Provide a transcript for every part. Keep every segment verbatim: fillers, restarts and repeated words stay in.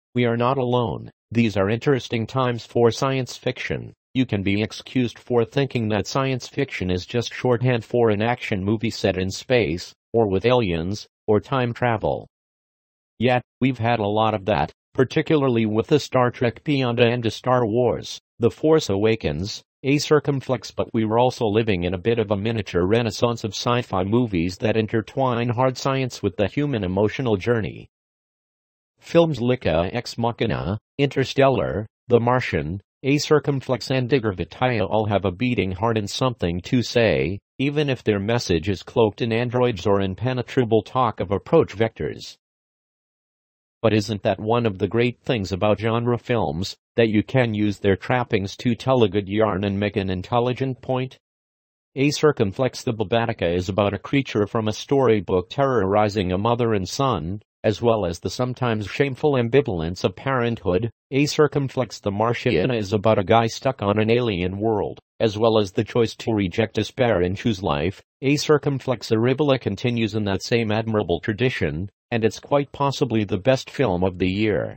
We are not alone. These are interesting times for science fiction. You can be excused for thinking that science fiction is just shorthand for an action movie set in space, or with aliens, or time travel. Yet, we've had a lot of that, particularly with the Star Trek Beyond and Star Wars, The Force Awakens, a circumflex, but we were also living in a bit of a miniature renaissance of sci-fi movies that intertwine hard science with the human emotional journey. Films like Ex Machina, Interstellar, The Martian, A Circumflex and Digger Vitae all have a beating heart and something to say, even if their message is cloaked in androids or impenetrable talk of approach vectors. But isn't that one of the great things about genre films, that you can use their trappings to tell a good yarn and make an intelligent point? A Circumflex the Babatica is about a creature from a storybook terrorizing a mother and son, as well as the sometimes shameful ambivalence of parenthood. A Circumflex the Martian is about a guy stuck on an alien world, as well as the choice to reject despair and choose life. A Circumflex Aribula continues in that same admirable tradition, and it's quite possibly the best film of the year.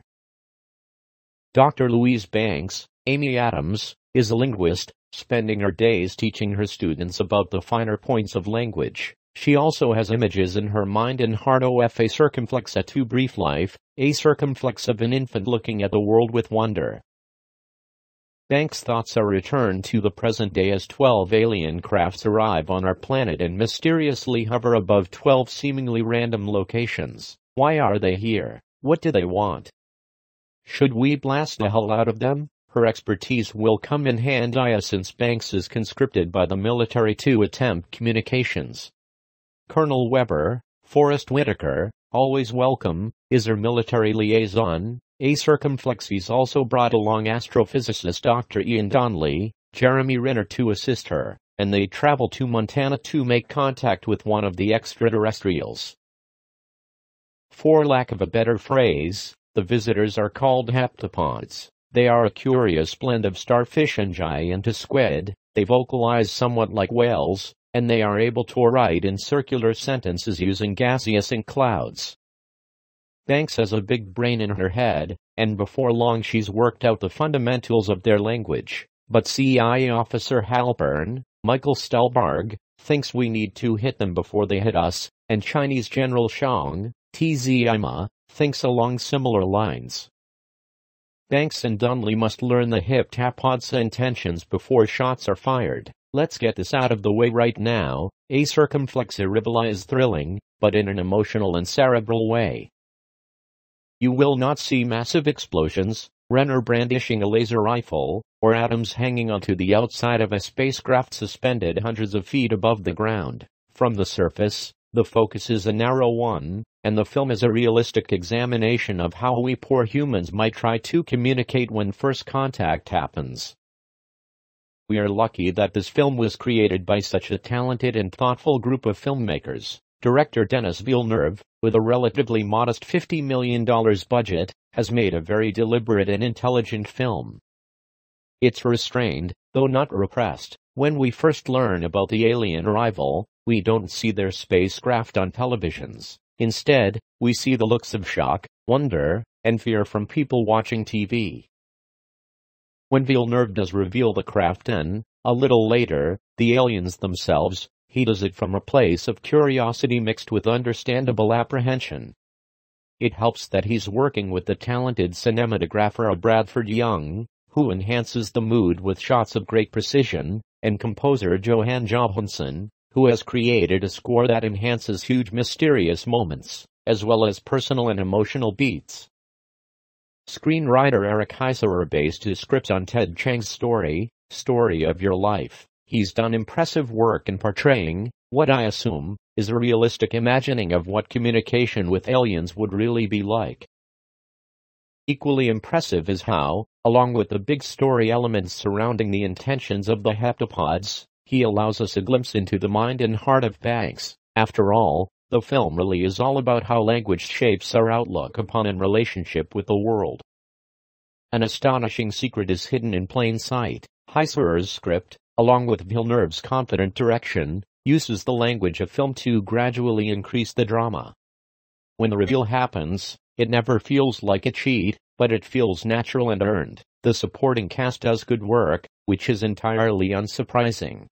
Doctor Louise Banks, Amy Adams, is a linguist, spending her days teaching her students about the finer points of language. She also has images in her mind and heart of a circumflex a too brief life, a circumflex of an infant looking at the world with wonder. Banks' thoughts are returned to the present day as twelve alien crafts arrive on our planet and mysteriously hover above twelve seemingly random locations. Why are they here? What do they want? Should we blast the hell out of them? Her expertise will come in handy since Banks is conscripted by the military to attempt communications. Colonel Weber, Forrest Whitaker, always welcome, is her military liaison. A Circumflex is also brought along astrophysicist Doctor Ian Donnelly, Jeremy Renner to assist her, and they travel to Montana to make contact with one of the extraterrestrials. For lack of a better phrase, the visitors are called heptapods. They are a curious blend of starfish and giant squid. They vocalize somewhat like whales, and they are able to write in circular sentences using gaseous ink clouds. Banks has a big brain in her head, and before long she's worked out the fundamentals of their language. But C I A Officer Halpern, Michael Stelbarg, thinks we need to hit them before they hit us, and Chinese General Xiang, Tzima, thinks along similar lines. Banks and Donnelly must learn the heptapod's intentions before shots are fired. Let's get this out of the way right now. A Circumflex Aribula is thrilling, but in an emotional and cerebral way. You will not see massive explosions, Renner brandishing a laser rifle, or atoms hanging onto the outside of a spacecraft suspended hundreds of feet above the ground. From the surface, the focus is a narrow one, and the film is a realistic examination of how we poor humans might try to communicate when first contact happens. We are lucky that this film was created by such a talented and thoughtful group of filmmakers. Director Denis Villeneuve, with a relatively modest fifty million dollars budget, has made a very deliberate and intelligent film. It's restrained, though not repressed. When we first learn about the alien arrival, we don't see their spacecraft on televisions. Instead, we see the looks of shock, wonder, and fear from people watching T V. When Villeneuve does reveal the craft and, a little later, the aliens themselves, he does it from a place of curiosity mixed with understandable apprehension. It helps that he's working with the talented cinematographer Bradford Young, who enhances the mood with shots of great precision, and composer Johan Johansson, who has created a score that enhances huge mysterious moments, as well as personal and emotional beats. Screenwriter Eric Heiserer based his script on Ted Chiang's story, Story of Your Life. He's done impressive work in portraying, what I assume, is a realistic imagining of what communication with aliens would really be like. Equally impressive is how, along with the big story elements surrounding the intentions of the heptapods, he allows us a glimpse into the mind and heart of Banks. After all, the film really is all about how language shapes our outlook upon and relationship with the world. An astonishing secret is hidden in plain sight. Heiserer's script, along with Villeneuve's confident direction, uses the language of film to gradually increase the drama. When the reveal happens, it never feels like a cheat, but it feels natural and earned. The supporting cast does good work, which is entirely unsurprising.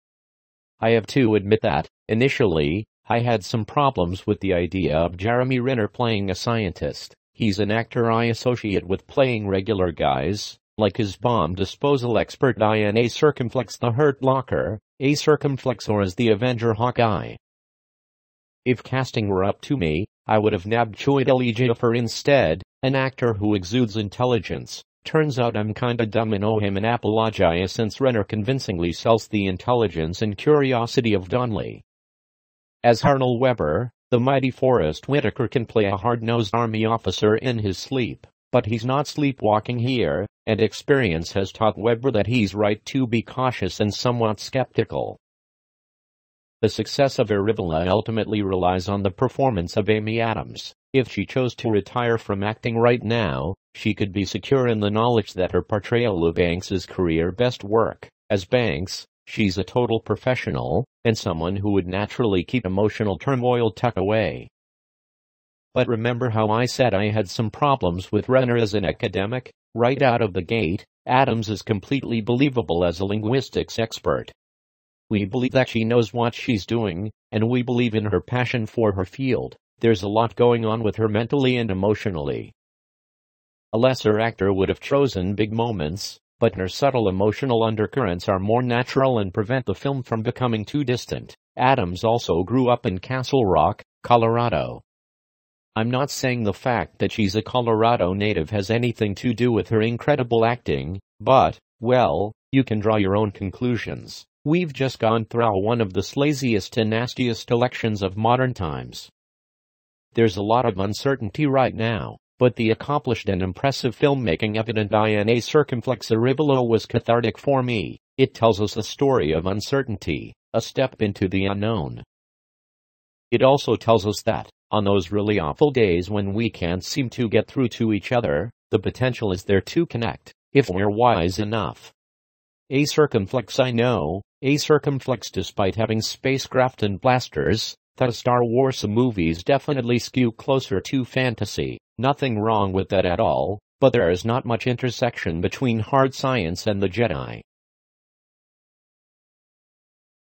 I have to admit that, initially, I had some problems with the idea of Jeremy Renner playing a scientist. He's an actor I associate with playing regular guys, like his bomb disposal expert Diane A. Circumflex the Hurt Locker, A. Circumflex, or as the Avenger Hawkeye. If casting were up to me, I would have nabbed Chiwetel Ejiofor instead, an actor who exudes intelligence. Turns out I'm kinda dumb and owe him an apologia since Renner convincingly sells the intelligence and curiosity of Donnelly. As Arnold Weber, the mighty Forrest Whitaker can play a hard-nosed army officer in his sleep, but he's not sleepwalking here, and experience has taught Weber that he's right to be cautious and somewhat skeptical. The success of Arrivala ultimately relies on the performance of Amy Adams. If she chose to retire from acting right now, she could be secure in the knowledge that her portrayal of Banks's career best work. As Banks, she's a total professional, and someone who would naturally keep emotional turmoil tucked away. But remember how I said I had some problems with Renner as an academic? Right out of the gate, Adams is completely believable as a linguistics expert. We believe that she knows what she's doing, and we believe in her passion for her field. There's a lot going on with her mentally and emotionally. A lesser actor would have chosen big moments, but her subtle emotional undercurrents are more natural and prevent the film from becoming too distant. Adams also grew up in Castle Rock, Colorado. I'm not saying the fact that she's a Colorado native has anything to do with her incredible acting, but, well, you can draw your own conclusions. We've just gone through one of the slaziest and nastiest elections of modern times. There's a lot of uncertainty right now, but the accomplished and impressive filmmaking evident in A Circumflex Arrivala was cathartic for me. It tells us a story of uncertainty, a step into the unknown. It also tells us that, on those really awful days when we can't seem to get through to each other, the potential is there to connect, if we're wise enough. A Circumflex I know, A Circumflex despite having spacecraft and blasters, the Star Wars movies definitely skew closer to fantasy. Nothing wrong with that at all, but there is not much intersection between hard science and the Jedi.